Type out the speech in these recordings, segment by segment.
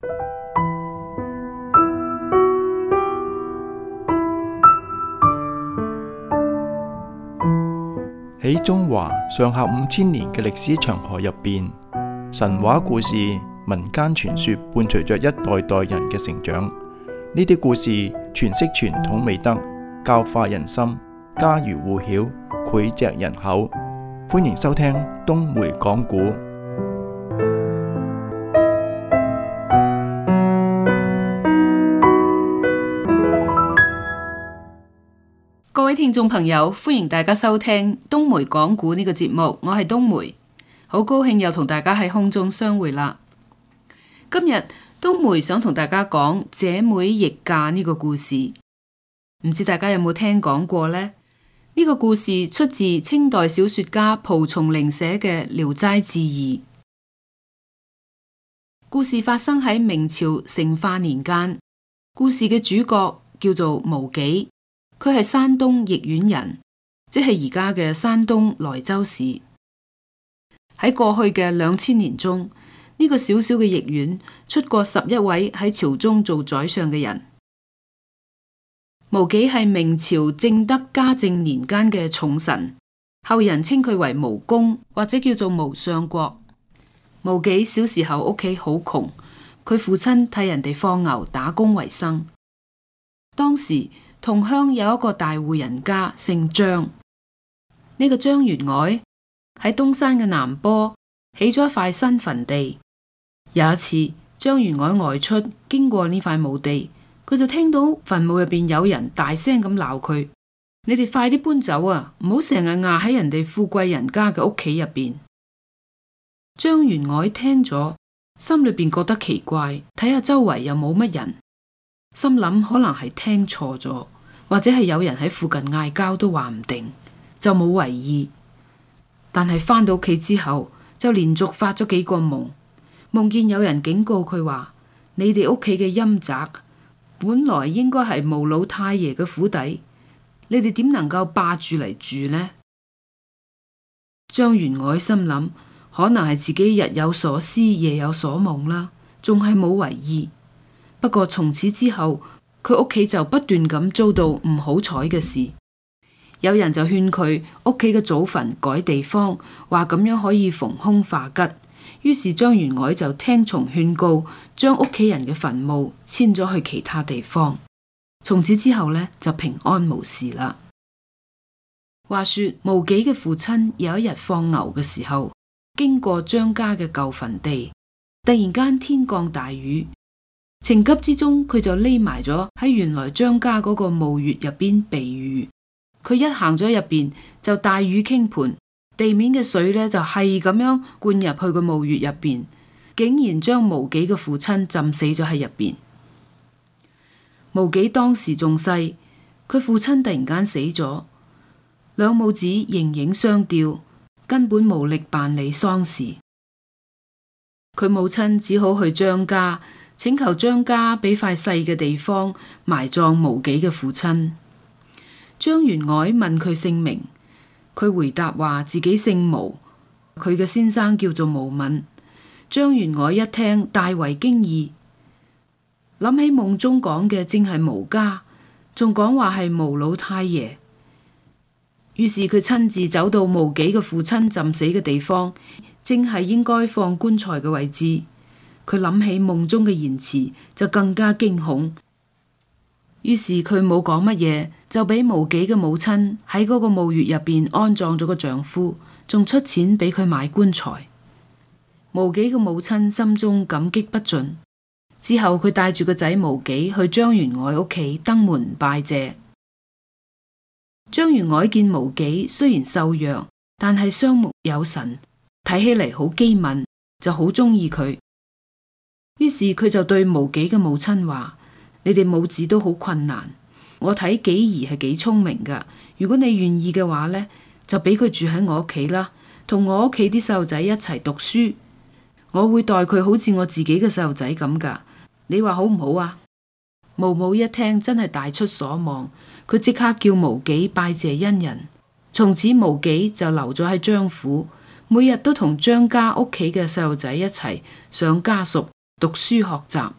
喺中華上下5000年嘅歷史長河入邊，神話故事、民間傳說伴隨着一代代人嘅成長。呢啲故事詮釋傳統美德，教化人心，家喻戶曉，膾炙人口。歡迎收聽東梅講古。 各位聽眾朋友，歡迎大家收聽東梅講古呢個節目，我係東梅，好高興又同大家喺空中相會啦。今日東梅想同大家講姐妹逆嫁呢個故事，唔知大家有冇聽講過呢？呢個故事出自清代小說家蒲松齡寫嘅《聊齋志異》。故事發生喺明朝成化年間，故事嘅主角叫做無忌。佢係山東易縣人，即係而家嘅山東萊州市。喺過去嘅2000年中，呢個小小嘅易縣出過11位喺朝中做宰相嘅人。無忌係明朝正德嘉靖年間嘅重臣，後人稱佢為無公或者叫做無相國。無忌小時候屋企好窮，佢父親替人哋放牛打工為生。當時同鄉有一個大戶人家姓張，呢個張員外喺東山嘅南坡起咗一塊新墳地。有一次，張員外外出經過呢塊墓地，佢就聽到墳墓入邊有人大聲咁鬧佢：你哋快啲搬走啊！唔好成日壓喺人哋富貴人家嘅屋企入邊。張員外聽咗，心裏邊覺得奇怪，睇下周圍又冇乜人。心諗可能係聽錯咗，或者係有人喺附近嗌交都話唔定，就冇為意。但係返到屋企之後，就連續發咗幾個夢，夢見有人警告佢話：你哋屋企嘅陰宅本來應該係毛老太爺嘅府邸，你哋點能夠霸住嚟住呢？張員外心諗，可能係自己日有所思夜有所夢啦，仲係冇為意。不過從此之後，佢屋企就不斷咁遭到唔好彩嘅事。有人就勸佢屋企嘅祖墳改地方，話咁樣可以逢凶化吉。於是張員外就聽從勸告，將屋企人嘅墳墓遷咗去其他地方。從此之後呢，就平安無事啦。話說無忌嘅父親有一日放牛嘅時候，經過張家嘅舊墳地，突然間天降大雨。情急之中，佢就匿埋咗喺原來張家嗰個墓穴入邊避雨。佢一行咗入邊，就大雨傾盆，地面嘅水呢就係咁樣灌入去個墓穴入邊，竟然將無忌嘅父親浸死咗喺入邊。無忌當時仲細，佢父親突然間死咗，兩母子形影相吊，根本無力辦理喪事。佢母親只好去張家，請求張家俾塊細嘅地方埋葬無忌嘅父親。張員外問佢姓名，佢回答話自己姓毛，佢嘅先生叫做毛敏。張員外一聽大為驚異，諗起夢中講嘅正係毛家，仲講話係毛老太爺。於是佢親自走到無忌嘅父親浸死嘅地方，正係應該放棺材嘅位置。佢諗起夢中嘅言辭，就更加驚恐。於是佢冇講乜嘢，就俾無忌嘅母親喺嗰個墓穴入邊安葬咗個丈夫，仲出錢俾佢買棺材。無忌嘅母親心中感激不盡。之後佢帶住個仔無忌去張員外屋企登門拜謝。張員外見無忌雖然瘦弱，但係雙目有神，睇起嚟好機敏，就好中意佢。於是佢就對無忌嘅母親話：你哋母子都好困難，我睇紀兒係幾聰明噶，如果你願意嘅話呢，就俾佢住喺我屋企啦，同我屋企啲細路仔一齊讀書，我會待佢好似我自己嘅細路仔咁噶，你話好唔好啊？毛母一聽真係大出所望，佢即刻叫無忌拜謝恩人。從此無忌就留咗喺張府，每日都同張家屋企嘅細路仔一齊上家塾， 讀書學習。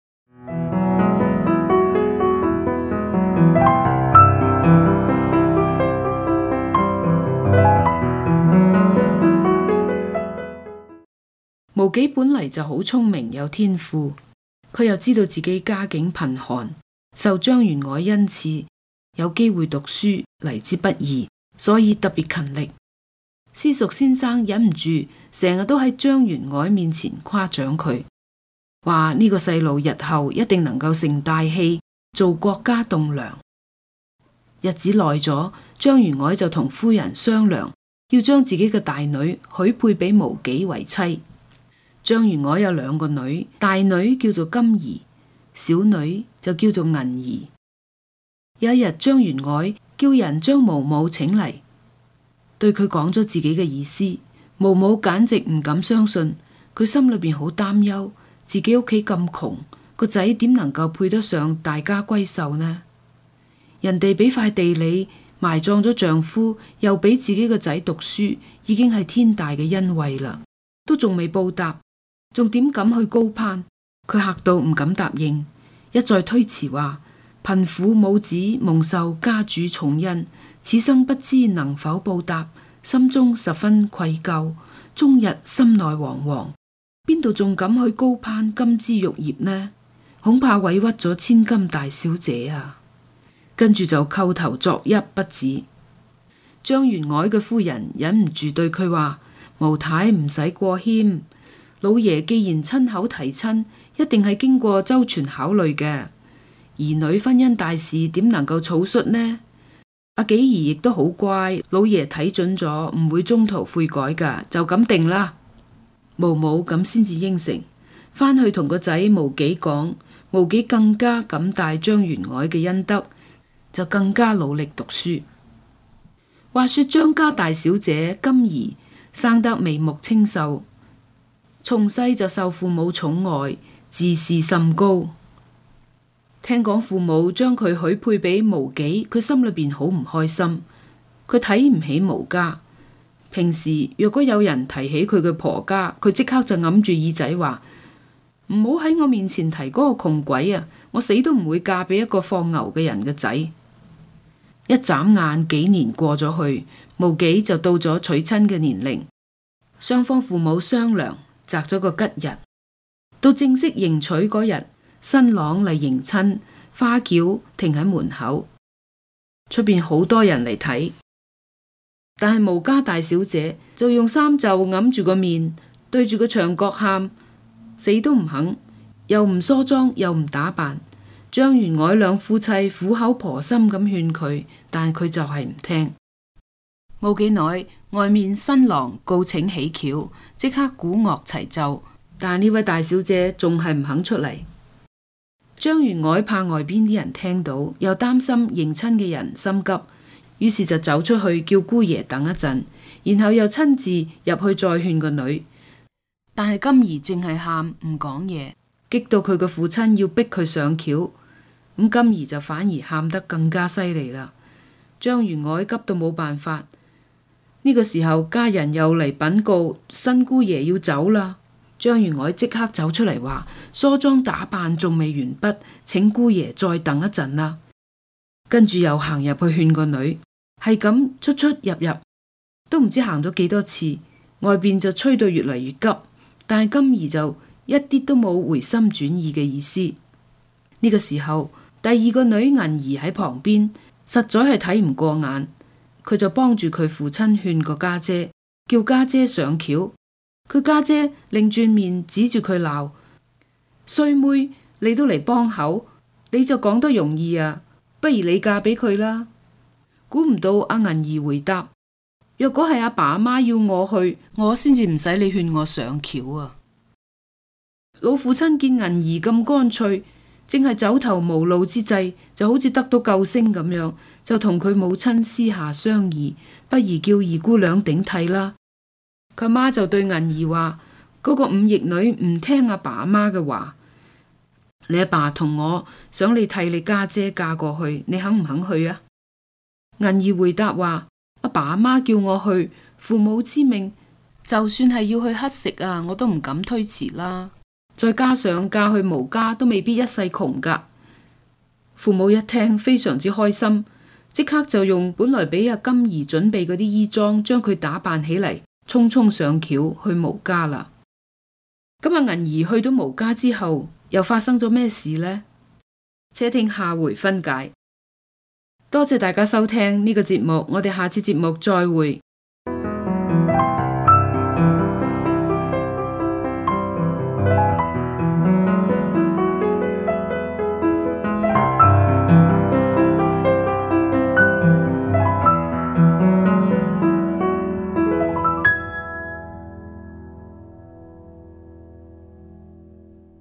無紀本嚟就好聰明有天賦，佢又知道自己家境貧寒，受張元凱恩賜，有機會讀書嚟之不易，所以特別勤力。私塾先生忍唔住，成日都喺張元凱面前誇獎佢，話呢個細路日後一定能夠成大器，做國家棟梁。日子耐咗，張元凱就同夫人商量，要將自己嘅大女許配俾無紀為妻。張元凱有2個女，大女叫做金兒，小女就叫做銀兒。有一日，張元凱叫人將毛母請嚟，對佢講咗自己嘅意思。毛母簡直唔敢相信，佢心裏邊好擔憂，自己屋企咁窮，個仔點能夠配得上大家閨秀呢？人哋俾塊地里埋葬咗丈夫，又俾自己個仔讀書，已經係天大嘅恩惠啦，都仲未報答，仲點敢去高攀？佢嚇到唔敢答應，一再推辭話：貧苦母子蒙受家主重恩，此生不知能否報答，心中十分愧疚，終日心內惶惶，邊度仲敢去高攀金枝玉葉呢？恐怕委屈咗千金大小姐啊！跟住就叩頭作揖不止。張元凱嘅夫人忍唔住對佢話：毛太唔使過謙，老爺既然親口提親，一定係經過周全考慮嘅。兒女婚姻大事點能夠草率呢？阿紀兒亦都好乖，老爺睇準咗，唔會中途悔改噶，就咁定啦。毛母咁先至應承，返去同個仔無紀講，無紀更加感戴張元凱嘅恩德，就更加努力讀書。話說張家大小姐金兒生得眉目清秀，從細就受父母寵愛，自視甚高。聽講父母將佢許配俾無紀，佢心裏邊好唔開心，佢睇唔起無家。平時若果有人提起佢嘅婆家，佢即刻就揞住耳仔話：唔好喺我面前提嗰個窮鬼啊！我死都唔會嫁俾一個放牛嘅人嘅仔。一眨眼幾年過咗去，無紀就到咗娶親嘅年齡，雙方父母商量，擇咗個吉日，到正式迎娶嗰日，新郎嚟迎親，花轎停喺門口，出邊好多人嚟睇。但係無家大小姐就用衫袖揞住個面，對住個牆角喊，死都唔肯，又唔梳妝，又唔打扮。張元凱兩夫妻苦口婆心咁勸佢，但佢就係唔聽。冇幾耐，外面新郎告請起轎，即刻鼓樂齊奏，但呢位大小姐仲係唔肯出嚟。張元凱怕外邊啲人聽到，又擔心迎親嘅人心急，於是就走出去叫姑爺等一陣，然後又親自入去再勸個女。但係金兒淨係喊唔講嘢，激到佢嘅父親要逼佢上轎，咁金兒就反而喊得更加犀利啦。張元凱急到冇辦法，呢個時候家人又嚟稟告新姑爺要走啦。張元凱即刻走出嚟話：梳妝打扮仲未完畢，請姑爺再等一陣啦。跟住又行入去勸個女，係咁出出入入，都唔知行咗幾多次，外邊就吹到越嚟越急，但係金兒就一啲都冇回心轉意嘅意思。呢個時候，第二個女銀兒喺旁邊，實在係睇唔過眼，佢就幫住佢父親勸個家姐，叫家姐上轎。佢家姐擰轉面指住佢鬧：衰妹，你都嚟幫口，你就講得容易啊，不如你嫁俾佢啦。估唔到阿銀兒回答：若果係阿爸阿媽要我去，我先至唔使你勸我上轎啊。老父親見銀兒咁乾脆，正係走投無路之際，就好似得到救星咁樣，就同佢母親私下商議，不如叫二姑娘頂替啦。佢媽就對銀兒話：嗰個忤逆女唔聽阿爸阿媽嘅話，你阿爸同我想你替你家姐嫁過去，你肯唔肯去啊？銀兒回答話：阿爸阿媽叫我去，父母之命，就算係要去乞食啊，我都唔敢推辭啦。 再加上嫁去無家都未必一世窮㗎。父母一聽非常之開心，即刻就用本來俾阿金兒準備嗰啲衣裝，將佢打扮起嚟，匆匆上轎去無家啦。咁阿銀兒去到無家之後，又發生咗咩事呢？且聽下回分解。多謝大家收聽呢個節目，我哋下次節目再會。